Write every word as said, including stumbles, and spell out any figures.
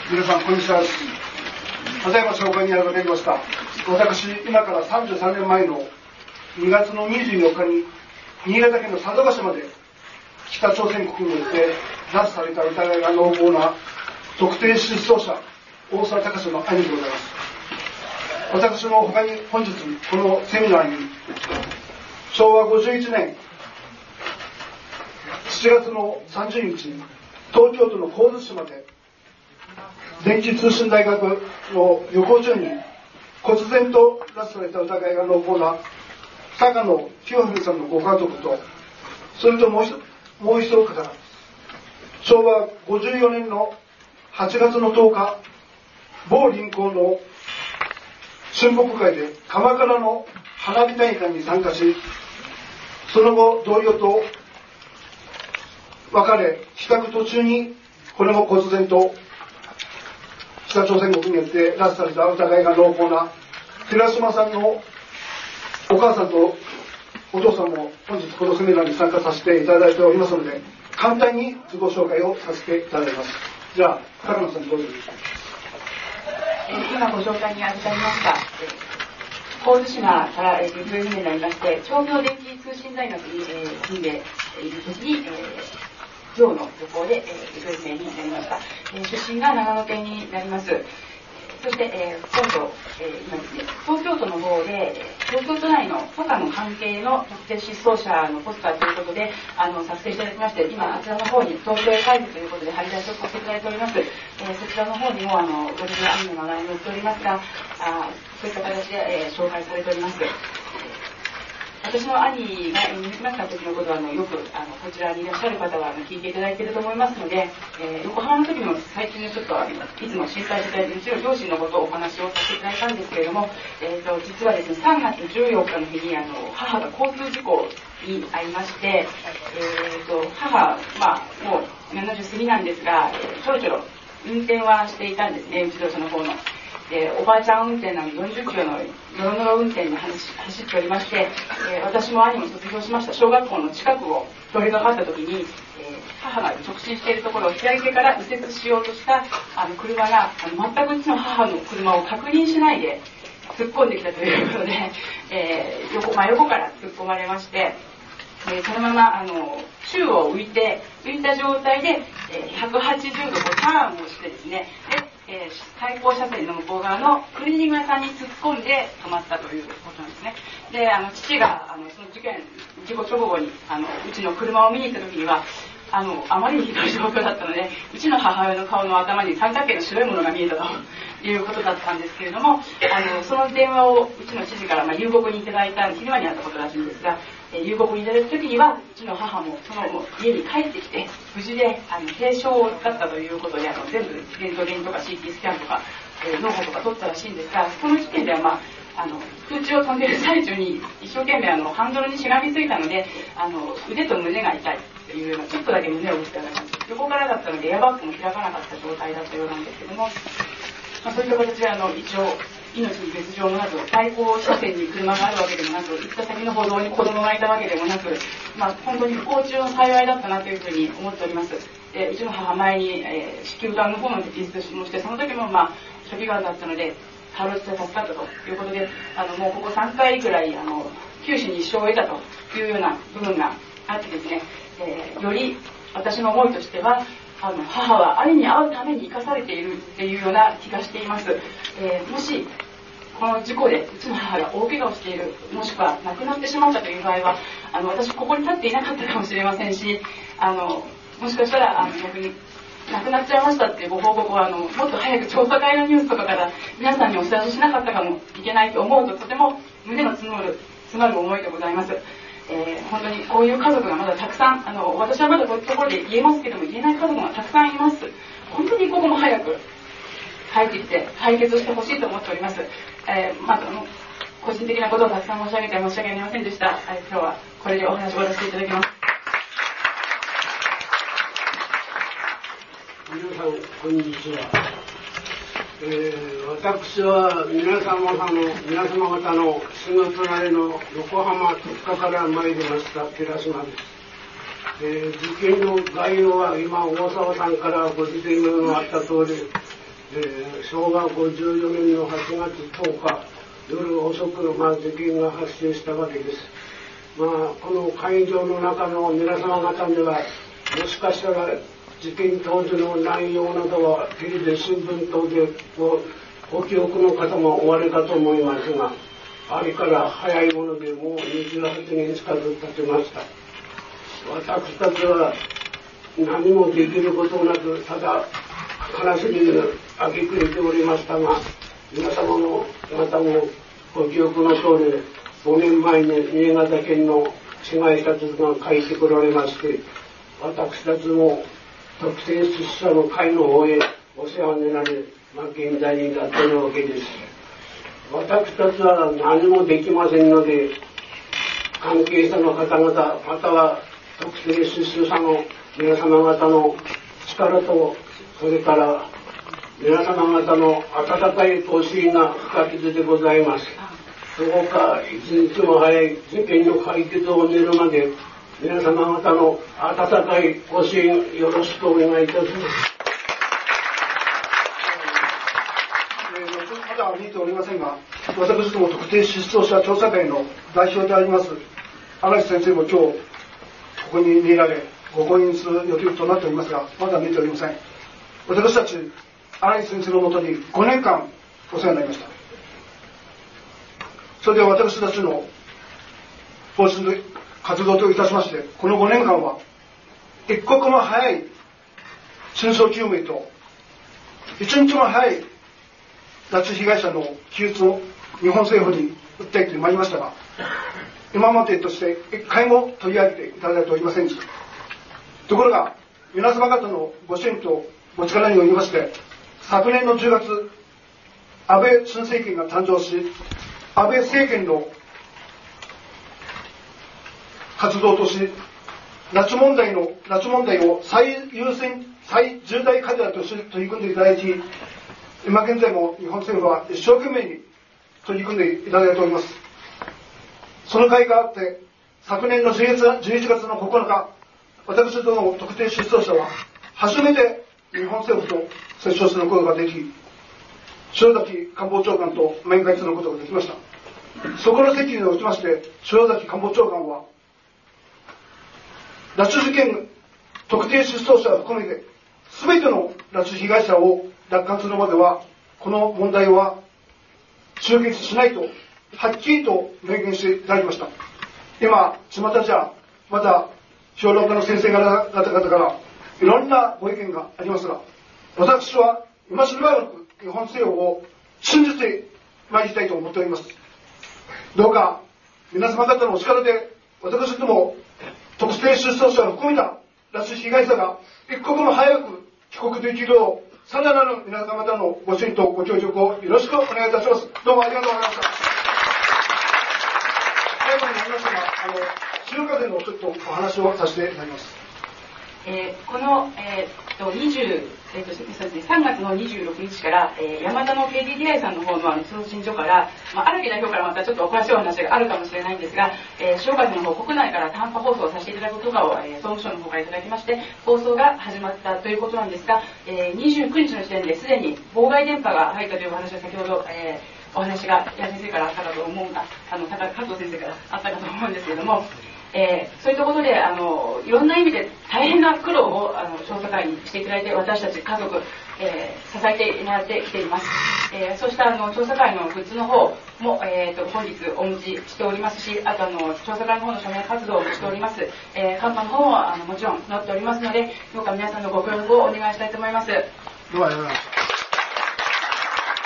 皆さんこんにちは。ただいま紹介にありました。私、今からさんじゅうさんねんまえのにがつのにじゅうよっかに新潟県の佐渡島で北朝鮮国によって拉致された疑いが濃厚な特定失踪者大沢隆の兄でございます。私の他に本日このセミナーにしょうわごじゅういちねんしちがつのさんじゅうにち東京都の神津島で電気通信大学の旅行中に忽然と拉致された疑いが濃厚な坂野清文さんのご家族と、それともう一もう一方、しょうわごじゅうよねんのはちがつのとおか、某臨港の春木会で鎌倉の花火大会に参加し、その後同僚と別れ、帰宅途中にこれも忽然と北朝鮮国によって拉致された疑いが濃厚な寺島さんのお母さんとお父さんも本日このセミナーに参加させていただいておりますので、簡単に自己紹介をさせていただきます。じゃあ高野さんどうぞ。 今ご紹介に預かりました神津島から行方不明になりまして、長明電気通信大学に住んでいる時に寮の旅行で行方不明になりました。出身が長野県になります。そして、えー、今度、えー、今ですね、東京都の方で東京都内の他の関係の特定失踪者のポスターということであの作成していただきまして、今あちらの方に東京へ帰るということで張り出しをさせていただいております。えー、そちらの方にもあのご自分アニメの名前載っておりますが、あそういった形で、えー、紹介されております。私の兄が演じました時のことはあのよくあのこちらにいらっしゃる方はあの聞いていただいていると思いますので、えー、横浜の時の最近ちょっとあのいつも震災していただいてうちの両親のことをお話をさせていただいたんですけれども、えー、と実はですねさんがつじゅうよっかの日にあの母が交通事故に遭いまして、えー、と母、まあ、もうななじゅう過ぎなんですが、えー、ちょろちょろ運転はしていたんですね、自動車の方の。でおばあちゃん運転なのでよんじゅっキロのノロノロ運転に走っておりまして、えー、私も兄も卒業しました小学校の近くを通りがかった時に、えー、母が直進しているところを左手から右折しようとしたあの車があの全くうちの母の車を確認しないで突っ込んできたということで、えー、横真横から突っ込まれまして、えー、そのままあの宙を浮いて浮いた状態で、えー、ひゃくはちじゅうどターンをしてですね、でえー、対向車線の向こう側のクリーニング屋さんに突っ込んで止まったということなんですね。であの父があのその事件事故直後にあのうちの車を見に行った時にはあのあまりにひどい状況だったので、うちの母親の顔の頭に三角形の白いものが見えたということだったんですけれども、あのその電話をうちの知事から、まあ、夕刻にいただいた昼間にあったことらしいんですが、えー、夕刻にいただいた時にはうちの母もその家に帰ってきて無事であの軽傷だったということで、あの全部レントゲンとか シーティー スキャンとか、えー、脳波とか取ったらしいんですが、その時点では、まあ、あの空中を飛んでいる最中に一生懸命あのハンドルにしがみついたのであの腕と胸が痛いというようなちょっとだけ胸を打ってた感じ、横からだったのでエアバッグも開かなかった状態だったようなんですけども、まあ、そういった形であの一応命に別状もなく対向車線に車があるわけでもなく行った先の歩道に子供がいたわけでもなく、まあ、本当に不幸中の幸いだったなというふうに思っております。でうちの母前に、えー、子宮がんの方の手術もして、その時も、まあ、初期がんだったのでかろうじて助かったということで、あのもうここさんかいぐらいあの九死に一生を得たというような部分があってですね、えー、より私の思いとしてはあの母は兄に会うために生かされているっていうような気がしています。えー、もしこの事故でうちの母が大怪我をしている、もしくは亡くなってしまったという場合はあの私ここに立っていなかったかもしれませんし、あのもしかしたらあの逆に亡くなっちゃいましたっていうご報告はあのもっと早く調査会のニュースとかから皆さんにお知らせしなかったかもいけないと思うと、とても胸の詰まる詰まる思いでございます。えー、本当にこういう家族がまだたくさん、あの私はまだこういうところで言えますけども言えない家族がたくさんいます。本当にここも早く帰ってきて解決してほしいと思っております。えー、まずあの個人的なことをたくさん申し上げて申し訳ありませんでした。えー、今日はこれでお話を終わらせていただきます。 皆さんこんにちは。えー、私は皆様方の皆様方のすぐ隣の横浜特化から参りました寺島です。えー、事件の概要は今大沢さんからご説明があった通り、 えー、昭和ごじゅうよねんのはちがつとおか夜遅く、まあ、事件が発生したわけです。まあ、この会場の中の皆様方にはもしかしたら事件当時の内容などはテレビ新聞等でご, ご記憶の方もおありかと思いますが、あれから早いものでもうにじゅうはちねん近く経ちました。私たちは何もできることなく、ただ悲しみにあげくれておりましたが、皆様の方もご記憶の通り、ごねんまえに新潟県の被害者たちが書いてこられまして、私たちも特定出社の会の方へお世話になり、まあ、現在になっているわけです。私たちは何もできませんので、関係者の方々、または特定出社者の皆様方の力と、それから皆様方の温かいご支援が不可欠でございます。どうか一日も早い事件の解決を練るまで、皆様方の温かいご支援よろしくお願いいたします。 まだ見ておりませんが、私ども特定失踪者調査会の代表であります荒井先生も今日ここに見られご講演する予定となっておりますが、まだ見ておりません。私たち荒井先生のもとにごねんかんお世話になりました。それでは私たちの方針で活動といたしまして、このごねんかんは一刻も早い真相究明と一日も早い拉致被害者の救出を日本政府に訴えてまいりましたが、今までとして一回も取り上げていただいておりませんでした。ところが皆様方のご支援とお力によりまして、昨年のじゅうがつ、安倍新政権が誕生し、安倍政権の活動とし、拉致問題の拉致問題を最優先最重大課題として取り組んでいただき、今現在も日本政府は一生懸命に取り組んでいただいております。その会があって、昨年のじゅういちがつのここのか、私ども特定失踪者は初めて日本政府と接触することができ、塩崎官房長官と面会することができました。そこの席におきまして、塩崎官房長官は、拉致事件特定失踪者を含めて、すべての拉致被害者を奪還するまでは、この問題は終結しないと、はっきりと明言していただきました。今、巷じゃ、また、評論家の先生方々からいろんなご意見がありますが、私は今しばらく日本政府を信じてまいりたいと思っております。どうか皆様方のお力で、私ども特定失踪者を含めた拉致被害者が一刻も早く帰国できるよう、さらなる皆様方のご支援とご協力をよろしくお願いいたします。どうもありがとうございました。最後になりましたが、あの潮風のちょっとお話をさせていただきます。 えー、この、えー、とにじゅう、えーとそうですね、さんがつのにじゅうろくにちから、えー、山田の ケーディーティーアイ さんの方のあの通信所から、まあ、荒木代表からまたちょっとお詳しいお話があるかもしれないんですが、えー、潮風の方国内から短波放送をさせていただく許可を、えー、総務省の方からいただきまして放送が始まったということなんですが、えー、にじゅうくにちの時点ですでに妨害電波が入ったというお話が先ほど、えー、お話が矢先生からあったかと思うが、あの加藤先生からあったかと思うんですけれども、えー、そういったことであのいろんな意味で大変な苦労をあの調査会にしていただいて、私たち家族、えー、支えてもらってきています。えー、そうしたあの調査会のグッズの方も、えー、と本日お持ちしておりますし、あとあの調査会の方の署名活動をしております、えー、看板の方もあのもちろん載っておりますので、どうか皆さんのご協力をお願いしたいと思います。 どうもありがとうございます。